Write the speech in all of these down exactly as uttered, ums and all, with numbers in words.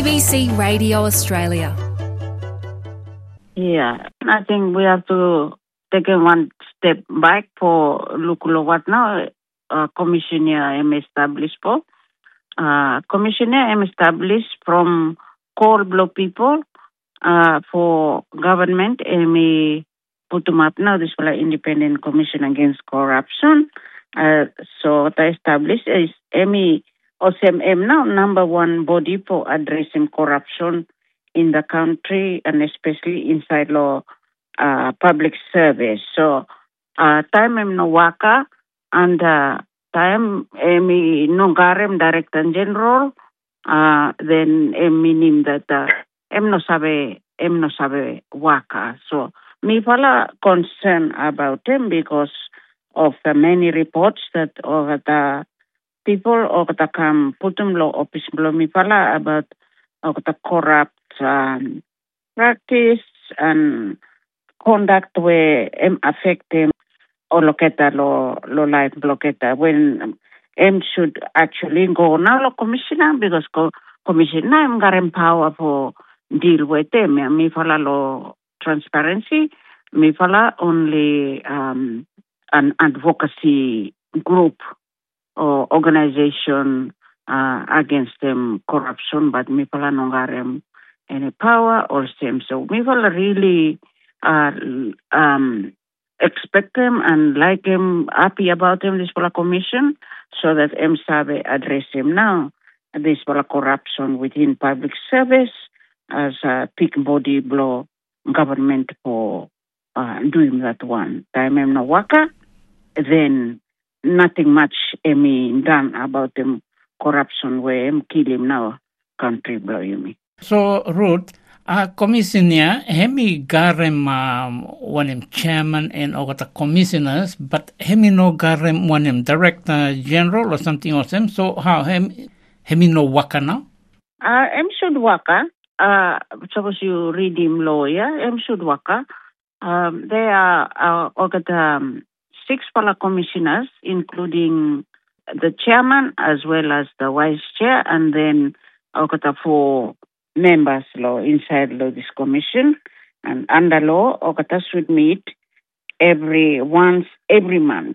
A B C Radio Australia. Yeah, I think we have to take a one step back for look at what now uh, commissioner am established for. Uh, commissioner am established from core block people uh, for government and me put them up now. This is like independent commission against corruption. Uh, so the established is M E O C M M now number one body for addressing corruption in the country and especially inside law uh, public service. So uh, time em no waka and uh, time emi no garem director general uh, then emi nim that uh, em no sabe em no sabe waka. So me fala concern about him because of the many reports that of the people of the come put them law office below me fala about of the corrupt um, practice and conduct where em affect them or locata lo lo life blocketa when em should actually go now lo commissioner because co- commissioner em got empower for deal with them. Me fala lo transparency. Me fala only um, an advocacy group or organization uh, against them corruption, but me fala no garem any power or same. So me fala really uh, um, expect them and like him, happy about him, this fala commission, so that M sabe address him now. This fala corruption within public service as a big body blow government for uh, doing that one. Time em no waka, then nothing much emi done about them corruption where em kill him now country blow you me. So Ruth, uh, commissioner hemi garem um, one him chairman and all the commissioners, but hemi no garem one him director general or something or same. So how hemi hemi no waka now? Uh, em should waka. Uh, suppose you read him lawyer, em should waka. Um, they are uh, all the um, six pala commissioners, including the chairman as well as the vice chair, and then all the four members law inside law this commission. And under law, all the should meet every once every month.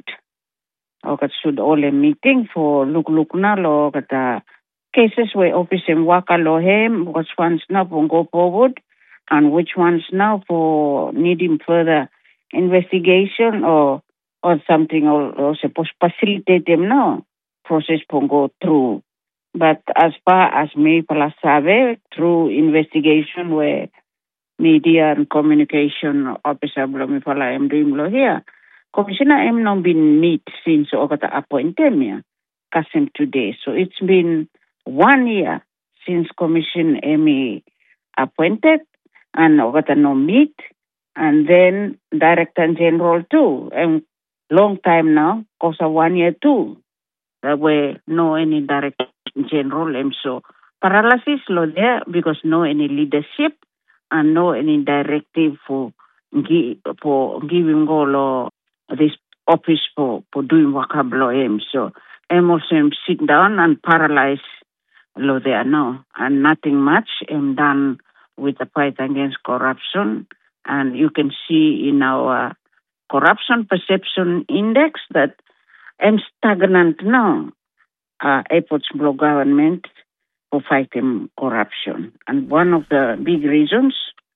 All the should all a meeting for look look na law the cases where office and waka law him, which ones now will go forward, and which ones now for needing further investigation or or something or, or supposed facilitate them now process can go through. But as far as me pala sabe through investigation where media and communication officer below me pala am doing lo here, commissioner am not been meet since Ogata appointed me Kasim today. So it's been one year since commission am appointed and Ogata no meet and then director general too. And long time now, cause of one year too. That way, no any director general, and so paralysis law there because no any leadership and no any directive for gi- for giving all uh, this office for for doing vocablo him. So I'm also am sit down and paralyzed law there now, and nothing much am done with the fight against corruption, and you can see in our corruption perception index that I'm stagnant now. Uh, efforts blow government for fighting corruption. And one of the big reasons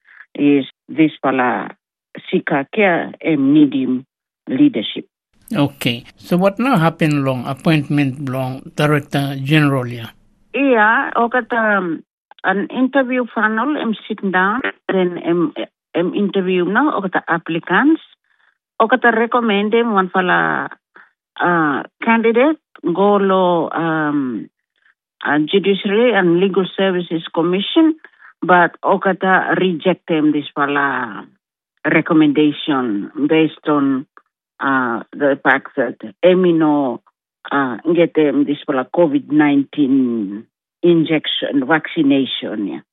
is this pala Sika care and medium leadership. Okay. So what now happened long appointment long director general yeah? Yeah, I got um, an interview funnel. I'm sitting down, then I'm, I'm interview now. I got the applicants. I got to recommend them one fala uh, candidate go law um, uh, Judiciary and Legal Services Commission, but Okata reject them this fala recommendation based on uh, the fact that Emino uh, get them this fala COVID nineteen injection vaccination. Yeah.